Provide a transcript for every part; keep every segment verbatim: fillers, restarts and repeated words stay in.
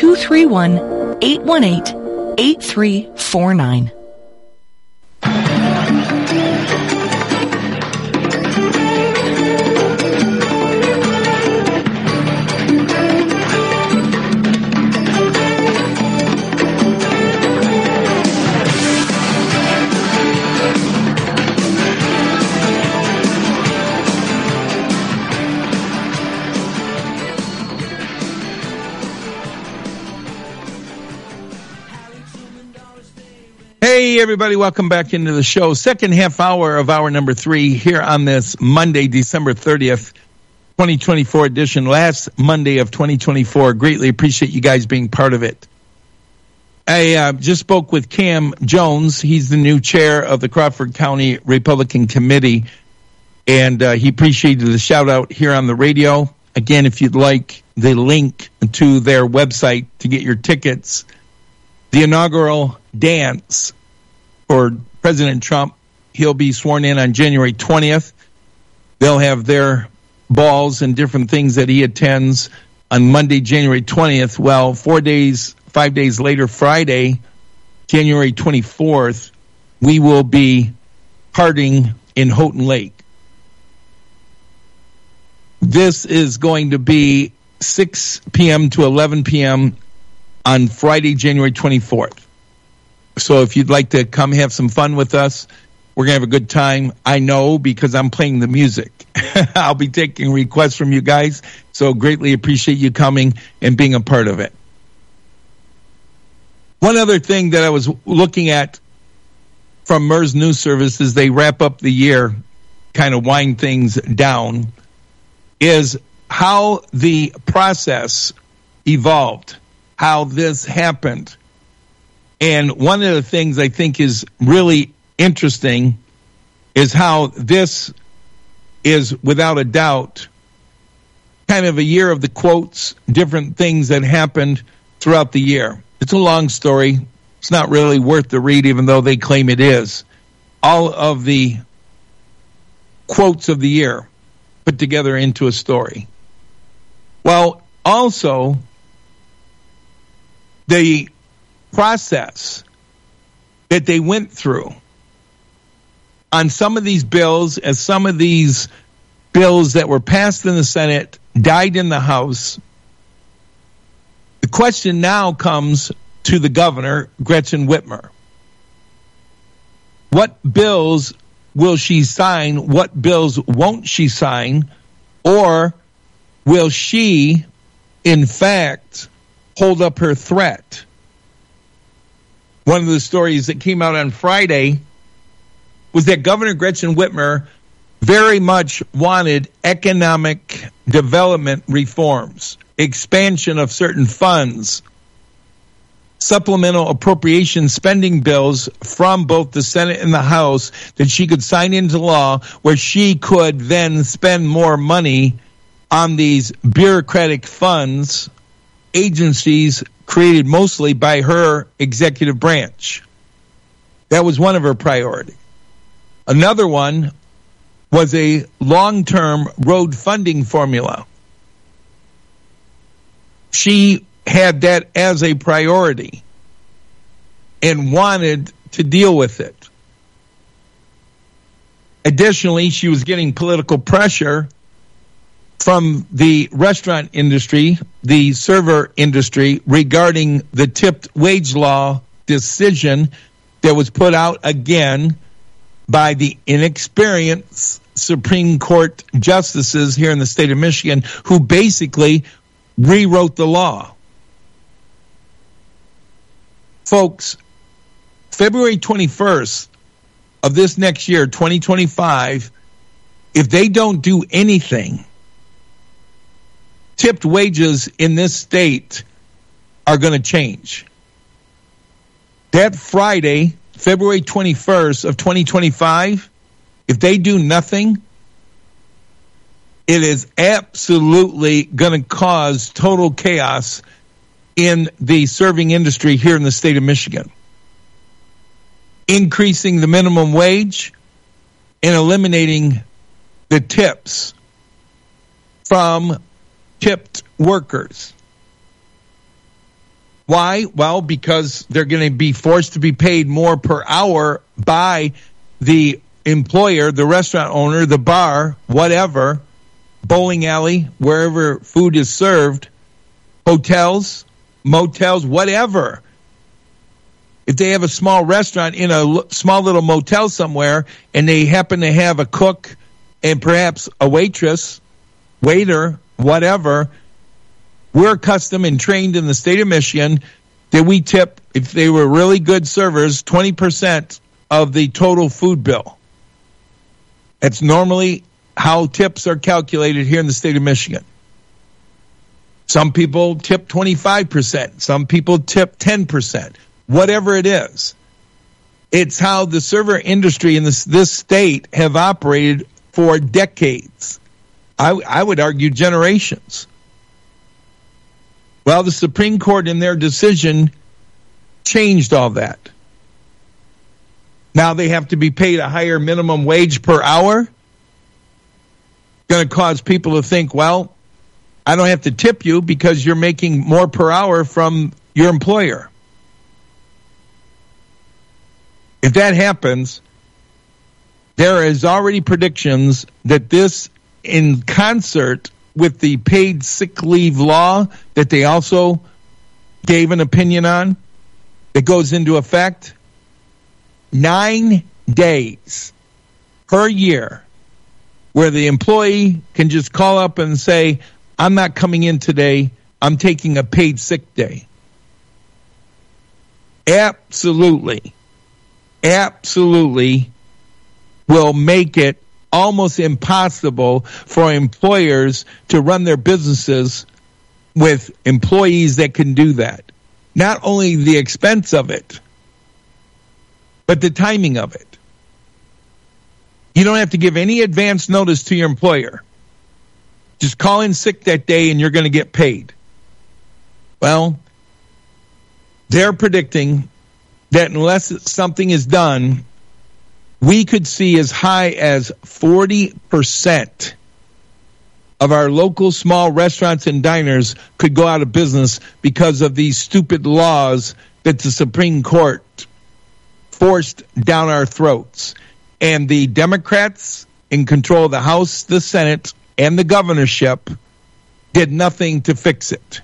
two three one, eight one eight, eight three four nine. Hey, everybody, welcome back into the show. Second half hour of hour number three here on this Monday, December thirtieth, twenty twenty-four edition. Last Monday of twenty twenty-four. Greatly appreciate you guys being part of it. I uh, just spoke with Cam Jones. He's the new chair of the Crawford County Republican Committee, and uh, he appreciated the shout-out here on the radio. Again, if you'd like the link to their website to get your tickets, the inaugural dance for President Trump, he'll be sworn in on January twentieth. They'll have their balls and different things that he attends on Monday, January twentieth. Well, four days, five days later, Friday, January twenty-fourth, we will be partying in Houghton Lake. This is going to be six p.m. to eleven p.m. on Friday, January twenty-fourth. So if you'd like to come have some fun with us, we're going to have a good time. I know because I'm playing the music. I'll be taking requests from you guys, so greatly appreciate you coming and being a part of it. One other thing that I was looking at from M E R S News Service as they wrap up the year, kind of wind things down, is how the process evolved, how this happened. And one of the things I think is really interesting is how this is, without a doubt, kind of a year of the quotes, different things that happened throughout the year. It's a long story. It's not really worth the read, even though they claim it is. All of the quotes of the year put together into a story. Well, also, the process that they went through on some of these bills, as some of these bills that were passed in the Senate died in the House. The question now comes to the governor, Gretchen Whitmer. What bills will she sign? What bills won't she sign? Or will she, in fact, hold up her threat? One of the stories that came out on Friday was that Governor Gretchen Whitmer very much wanted economic development reforms, expansion of certain funds, supplemental appropriation spending bills from both the Senate and the House that she could sign into law, where she could then spend more money on these bureaucratic funds, agencies created mostly by her executive branch. That was one of her priorities. Another one was a long-term road funding formula. She had that as a priority and wanted to deal with it. Additionally, she was getting political pressure from the restaurant industry, the server industry, regarding the tipped wage law decision that was put out again by the inexperienced Supreme Court justices here in the state of Michigan, who basically rewrote the law. Folks, February twenty-first of this next year, twenty twenty-five, if they don't do anything, tipped wages in this state are going to change. That Friday, February twenty-first of twenty twenty-five, if they do nothing, it is absolutely going to cause total chaos in the serving industry here in the state of Michigan. Increasing the minimum wage and eliminating the tips from tipped workers. Why? Well, because they're going to be forced to be paid more per hour by the employer, the restaurant owner, the bar, whatever, bowling alley, wherever food is served, hotels, motels, whatever. If they have a small restaurant in a small little motel somewhere and they happen to have a cook and perhaps a waitress, waiter, whatever, we're accustomed and trained in the state of Michigan that we tip, if they were really good servers, twenty percent of the total food bill. That's normally how tips are calculated here in the state of Michigan. Some people tip twenty-five percent. Some people tip ten percent. Whatever it is. It's how the server industry in this, this state have operated for decades. I, I would argue generations. Well, the Supreme Court in their decision changed all that. Now they have to be paid a higher minimum wage per hour. Going to cause people to think, well, I don't have to tip you because you're making more per hour from your employer. If that happens, there is already predictions that this, in concert with the paid sick leave law that they also gave an opinion on, that goes into effect, nine days per year where the employee can just call up and say, I'm not coming in today, I'm taking a paid sick day. Absolutely, absolutely will make it almost impossible for employers to run their businesses with employees that can do that. Not only the expense of it, but the timing of it. You don't have to give any advance notice to your employer. Just call in sick that day and you're going to get paid. Well, they're predicting that unless something is done, we could see as high as forty percent of our local small restaurants and diners could go out of business because of these stupid laws that the Supreme Court forced down our throats. And the Democrats in control of the House, the Senate, and the governorship did nothing to fix it.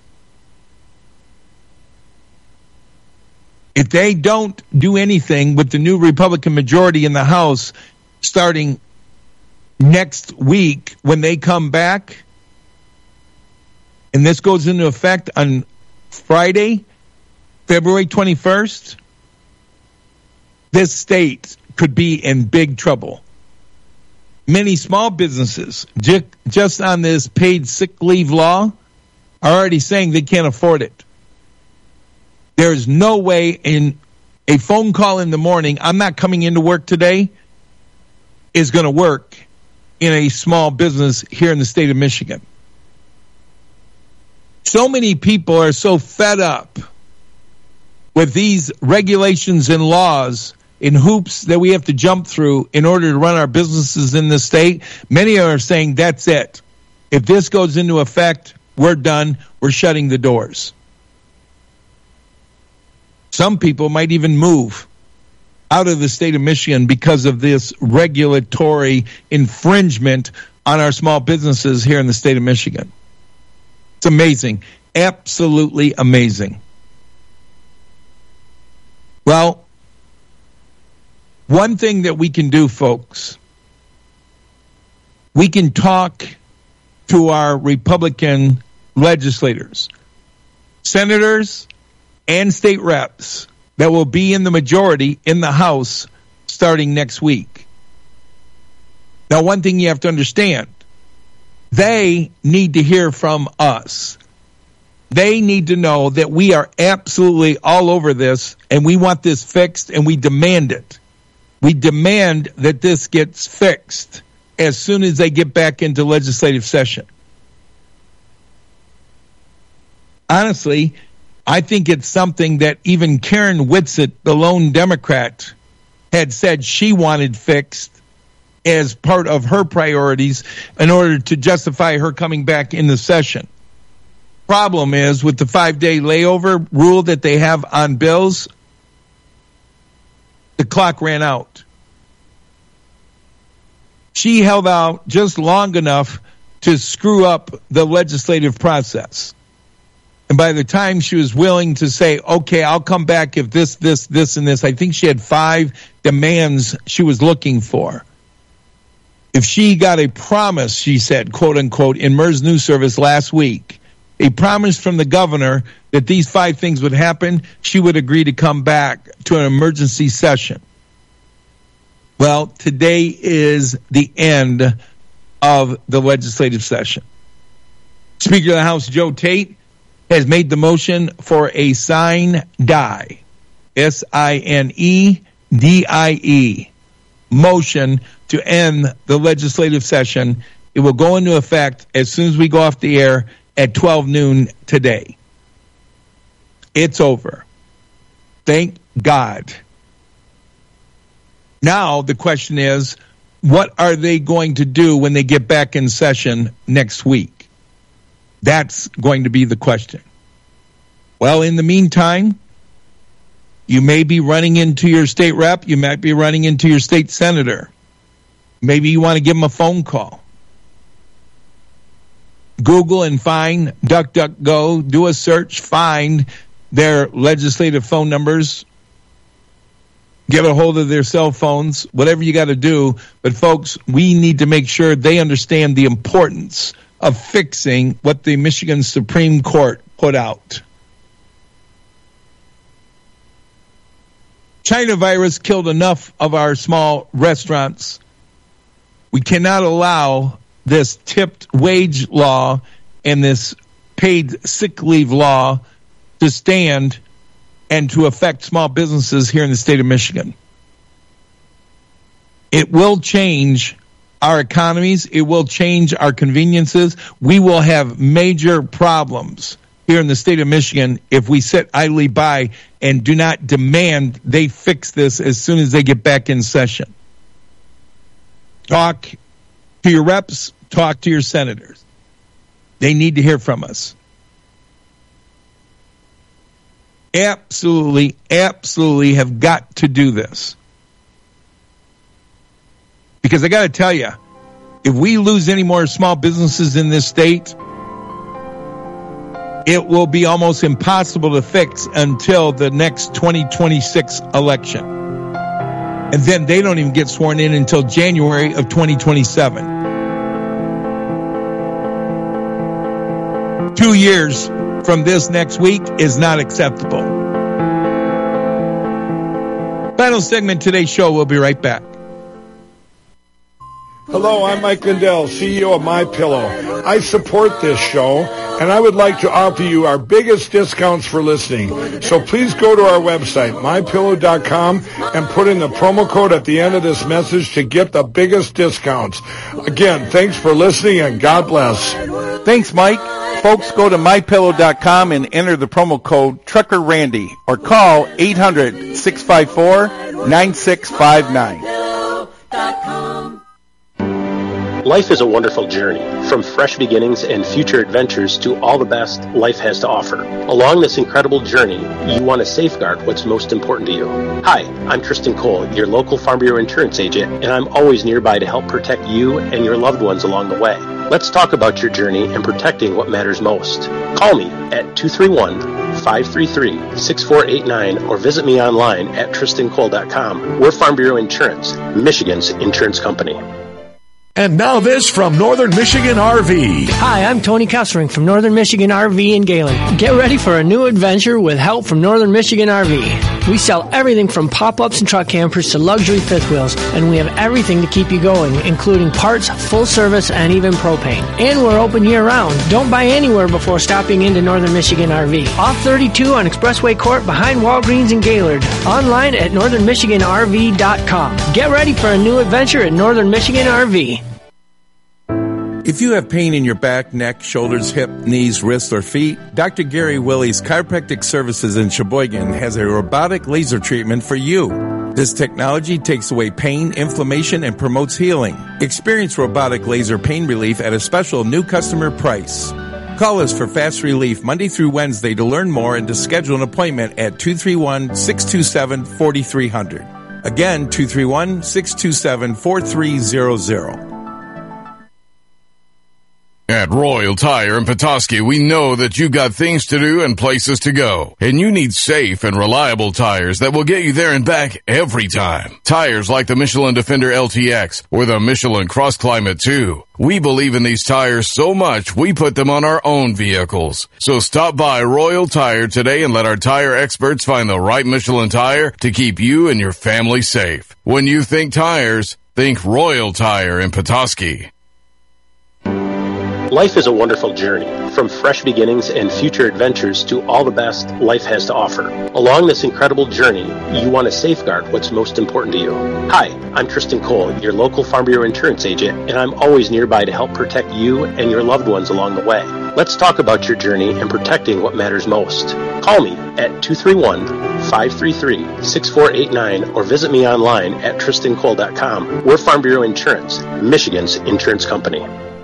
If they don't do anything with the new Republican majority in the House starting next week when they come back, and this goes into effect on Friday, February twenty-first, this state could be in big trouble. Many small businesses, just on this paid sick leave law, are already saying they can't afford it. There is no way in a phone call in the morning, I'm not coming into work today, is going to work in a small business here in the state of Michigan. So many people are so fed up with these regulations and laws and hoops that we have to jump through in order to run our businesses in this state. Many are saying that's it. If this goes into effect, we're done. We're shutting the doors. Some people might even move out of the state of Michigan because of this regulatory infringement on our small businesses here in the state of Michigan. It's amazing. Absolutely amazing. Well, one thing that we can do, folks, we can talk to our Republican legislators, senators, and state reps that will be in the majority in the House starting next week. Now, one thing you have to understand, they need to hear from us. They need to know that we are absolutely all over this, and we want this fixed, and we demand it. We demand that this gets fixed as soon as they get back into legislative session. Honestly, I think it's something that even Karen Whitsitt, the lone Democrat, had said she wanted fixed as part of her priorities in order to justify her coming back in the session. Problem is, with the five-day layover rule that they have on bills, the clock ran out. She held out just long enough to screw up the legislative process. And by the time she was willing to say, okay, I'll come back if this, this, this, and this, I think she had five demands she was looking for. If she got a promise, she said, quote unquote, in MERS News Service last week, a promise from the governor that these five things would happen, she would agree to come back to an emergency session. Well, today is the end of the legislative session. Speaker of the House Joe Tate has made the motion for a sine die, S I N E D I E, motion to end the legislative session. It will go into effect as soon as we go off the air at twelve noon today. It's over. Thank God. Now the question is, what are they going to do when they get back in session next week? That's going to be the question. Well, in the meantime, you may be running into your state rep. You might be running into your state senator. Maybe you want to give them a phone call. Google and find, DuckDuckGo, do a search, find their legislative phone numbers, get a hold of their cell phones, whatever you got to do. But folks, we need to make sure they understand the importance of fixing what the Michigan Supreme Court put out. China virus killed enough of our small restaurants. We cannot allow this tipped wage law and this paid sick leave law to stand and to affect small businesses here in the state of Michigan. It will change our economies. It will change our conveniences. We will have major problems here in the state of Michigan if we sit idly by and do not demand they fix this as soon as they get back in session. Talk to your reps, talk to your senators. They need to hear from us. Absolutely, absolutely have got to do this. Because I got to tell you, if we lose any more small businesses in this state, it will be almost impossible to fix until the next twenty twenty-six election. And then they don't even get sworn in until January of twenty twenty-seven. Two years from this next week is not acceptable. Final segment today's show. We'll be right back. Hello, I'm Mike Lindell, C E O of MyPillow. I support this show, and I would like to offer you our biggest discounts for listening. So please go to our website, my pillow dot com, and put in the promo code at the end of this message to get the biggest discounts. Again, thanks for listening, and God bless. Thanks, Mike. Folks, go to my pillow dot com and enter the promo code Trucker Randy, or call eight hundred, six five four, nine six five nine. Life is a wonderful journey, from fresh beginnings and future adventures to all the best life has to offer. Along this incredible journey, you want to safeguard what's most important to you. Hi, I'm Tristan Cole, your local Farm Bureau insurance agent, and I'm always nearby to help protect you and your loved ones along the way. Let's talk about your journey and protecting what matters most. Call me at two three one, five three three, six four eight nine or visit me online at tristan cole dot com. We're Farm Bureau Insurance, Michigan's insurance company. And now this from Northern Michigan R V. Hi, I'm Tony Kessering from Northern Michigan R V in Galen. Get ready for a new adventure with help from Northern Michigan R V. We sell everything from pop-ups and truck campers to luxury fifth wheels, and we have everything to keep you going, including parts, full service, and even propane. And we're open year-round. Don't buy anywhere before stopping into Northern Michigan R V. Off thirty-two on Expressway Court behind Walgreens in Gaylord. Online at northern michigan r v dot com. Get ready for a new adventure at Northern Michigan R V. If you have pain in your back, neck, shoulders, hip, knees, wrists, or feet, Doctor Gary Willie's Chiropractic Services in Sheboygan has a robotic laser treatment for you. This technology takes away pain, inflammation, and promotes healing. Experience robotic laser pain relief at a special new customer price. Call us for fast relief Monday through Wednesday to learn more and to schedule an appointment at two three one, six two seven, four three zero zero. Again, two three one, six two seven, four three zero zero. At Royal Tire in Petoskey, we know that you got things to do and places to go, and you need safe and reliable tires that will get you there and back every time. Tires like the Michelin Defender L T X or the Michelin Cross Climate two. We believe in these tires so much, we put them on our own vehicles. So stop by Royal Tire today and let our tire experts find the right Michelin tire to keep you and your family safe. When you think tires, think Royal Tire in Petoskey. Life is a wonderful journey, from fresh beginnings and future adventures to all the best life has to offer. Along this incredible journey, you want to safeguard what's most important to you. Hi, I'm Tristan Cole, your local Farm Bureau insurance agent, and I'm always nearby to help protect you and your loved ones along the way. Let's talk about your journey and protecting what matters most. Call me at two three one, five three three, six four eight nine or visit me online at tristan cole dot com. We're Farm Bureau Insurance, Michigan's insurance company.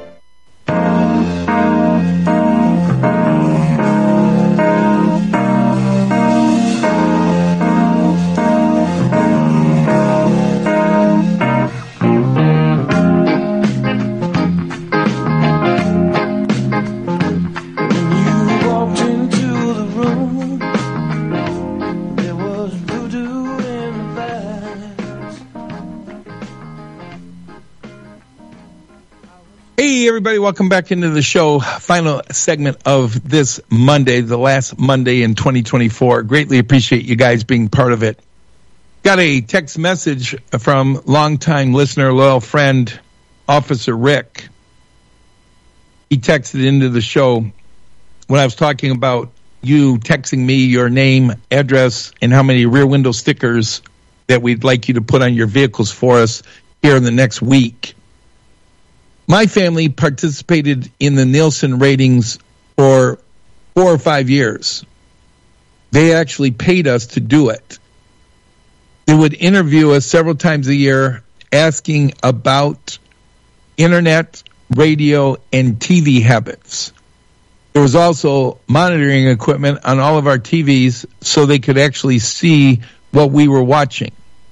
Hey, everybody, welcome back into the show. Final segment of this Monday, the last Monday in twenty twenty-four. Greatly appreciate you guys being part of it. Got a text message from longtime listener, loyal friend, Officer Rick. He texted into the show when I was talking about you texting me your name, address, and how many rear window stickers that we'd like you to put on your vehicles for us here in the next week. My family participated in the Nielsen ratings for four or five years. They actually paid us to do it. They would interview us several times a year asking about internet, radio, and T V habits. There was also monitoring equipment on all of our T Vs so they could actually see what we were watching.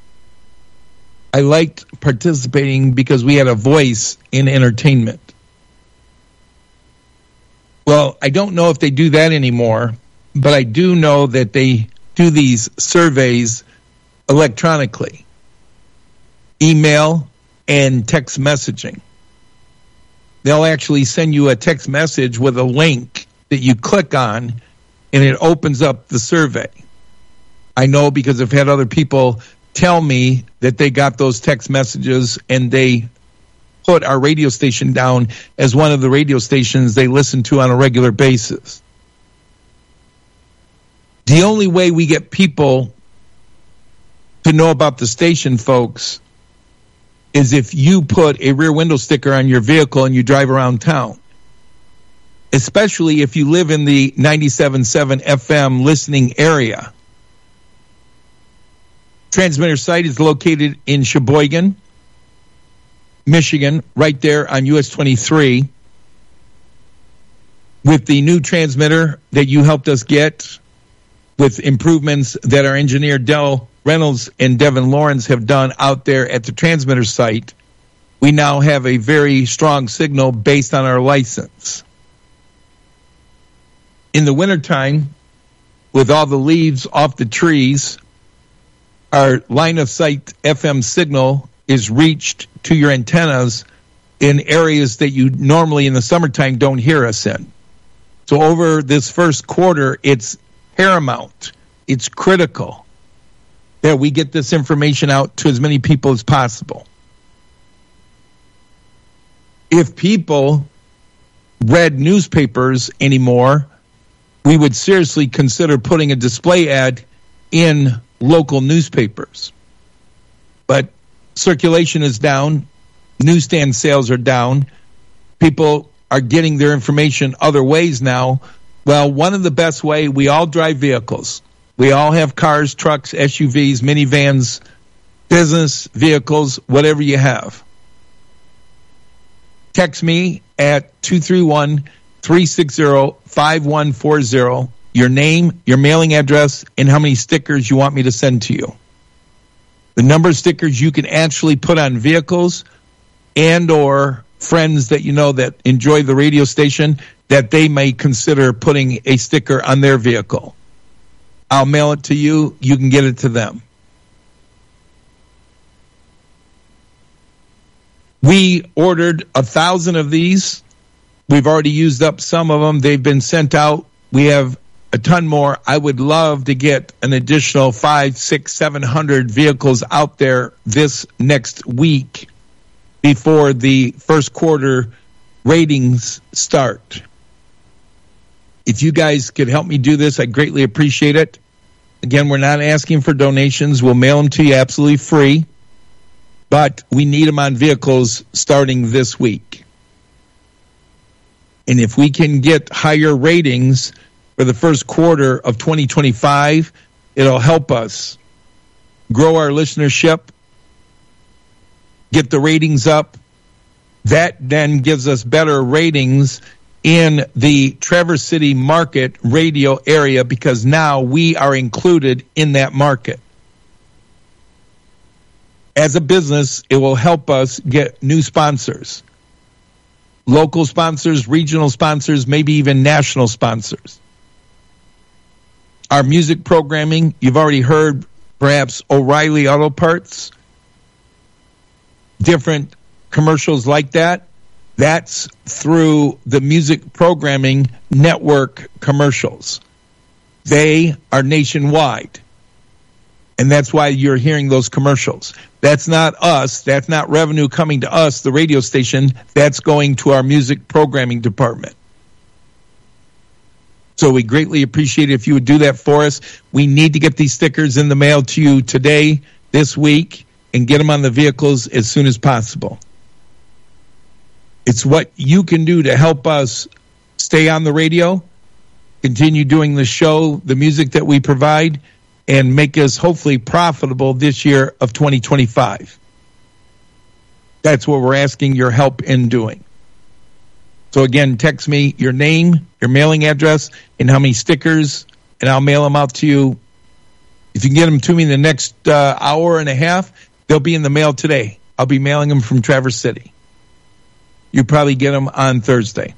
I liked participating because we had a voice in entertainment. Well, I don't know if they do that anymore, but I do know that they do these surveys electronically, email and text messaging. They'll actually send you a text message with a link that you click on, and it opens up the survey. I know because I've had other people tell me that they got those text messages and they put our radio station down as one of the radio stations they listen to on a regular basis. The only way we get people to know about the station, folks, is if you put a rear window sticker on your vehicle and you drive around town. Especially if you live in the ninety-seven point seven F M listening area. Transmitter site is located in Sheboygan, Michigan, right there on U S twenty-three. With the new transmitter that you helped us get, with improvements that our engineer Del Reynolds and Devin Lawrence have done out there at the transmitter site, we now have a very strong signal based on our license. In the wintertime, with all the leaves off the trees, our line of sight F M signal is reached to your antennas in areas that you normally in the summertime don't hear us in. So over this first quarter, it's paramount. It's critical that we get this information out to as many people as possible. If people read newspapers anymore, we would seriously consider putting a display ad in local newspapers. But circulation is down, newsstand sales are down, people are getting their information other ways now. Well, one of the best way, we all drive vehicles. We all have cars, trucks, S U Vs, minivans, business vehicles, whatever you have. Text me at two three one, three six zero, five one four zero, your name, your mailing address, and how many stickers you want me to send to you. The number of stickers you can actually put on vehicles and or friends that you know that enjoy the radio station that they may consider putting a sticker on their vehicle. I'll mail it to you. You can get it to them. We ordered a thousand of these. We've already used up some of them. They've been sent out. We have a ton more. I would love to get an additional five, six, seven hundred vehicles out there this next week before the first quarter ratings start. If you guys could help me do this, I'd greatly appreciate it. Again, we're not asking for donations. We'll mail them to you absolutely free. But we need them on vehicles starting this week. And if we can get higher ratings for the first quarter of twenty twenty-five, it'll help us grow our listenership, get the ratings up. That then gives us better ratings in the Traverse City market radio area because now we are included in that market. As a business, it will help us get new sponsors, local sponsors, regional sponsors, maybe even national sponsors. Our music programming, you've already heard perhaps O'Reilly Auto Parts, different commercials like that. That's through the music programming network commercials. They are nationwide. And that's why you're hearing those commercials. That's not us. That's not revenue coming to us, the radio station. That's going to our music programming department. So we greatly appreciate it if you would do that for us. We need to get these stickers in the mail to you today, this week, and get them on the vehicles as soon as possible. It's what you can do to help us stay on the radio, continue doing the show, the music that we provide, and make us hopefully profitable this year of twenty twenty-five. That's what we're asking your help in doing. So again, text me your name, your mailing address, and how many stickers, and I'll mail them out to you. If you can get them to me in the next uh, hour and a half, they'll be in the mail today. I'll be mailing them from Traverse City. You probably get them on Thursday.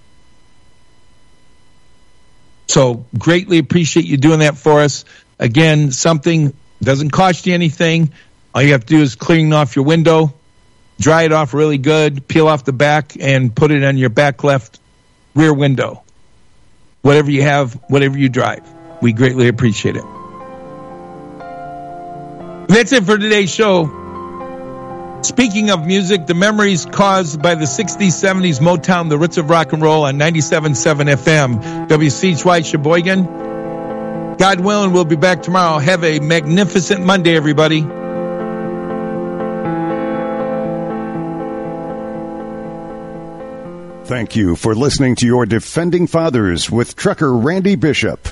So greatly appreciate you doing that for us. Again, something doesn't cost you anything. All you have to do is clean off your window, dry it off really good, peel off the back, and put it on your back left rear window. Whatever you have, whatever you drive. We greatly appreciate it. That's it for today's show. Speaking of music, the memories caused by the sixties, seventies Motown, the roots of rock and roll on ninety-seven point seven F M, W C H Y Sheboygan. God willing, we'll be back tomorrow. Have a magnificent Monday, everybody. Thank you for listening to your Defending Fathers with Trucker Randy Bishop.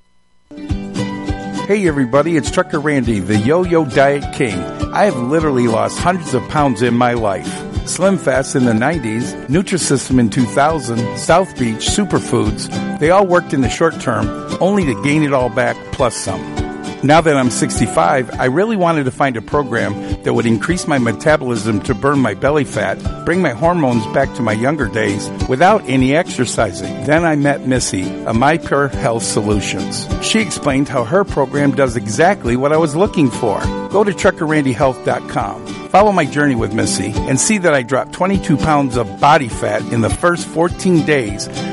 Hey everybody, it's Trucker Randy, the Yo-Yo Diet King. I have literally lost hundreds of pounds in my life. Slim Fast in the nineties, Nutrisystem in two thousand, South Beach, Superfoods, they all worked in the short term, only to gain it all back plus some. Now that I'm sixty-five, I really wanted to find a program that would increase my metabolism to burn my belly fat, bring my hormones back to my younger days without any exercising. Then I met Missy, of My Pure Health Solutions. She explained how her program does exactly what I was looking for. Go to trucker randy health dot com. Follow my journey with Missy and see that I dropped twenty-two pounds of body fat in the first fourteen days